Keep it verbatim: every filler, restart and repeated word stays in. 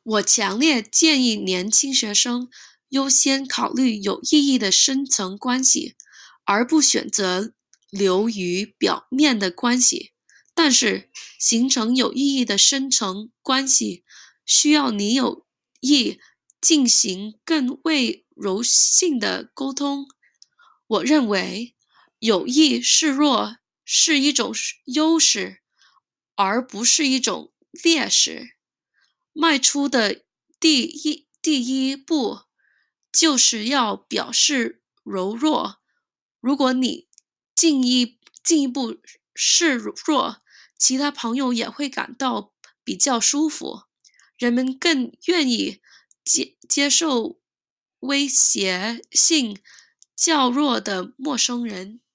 我强烈建议年轻学生优先考虑有意义的深层关系，而不选择流于表面的关系。但是，形成有意义的深层关系，需要你有意进行更为柔性的沟通。我认为，有意示弱是一种优势，而不是一种劣势。迈出的第一第一步，就是要表示柔弱。如果你进一进一步示弱，其他朋友也会感到比较舒服，人们更愿意接接受威胁性较弱的陌生人。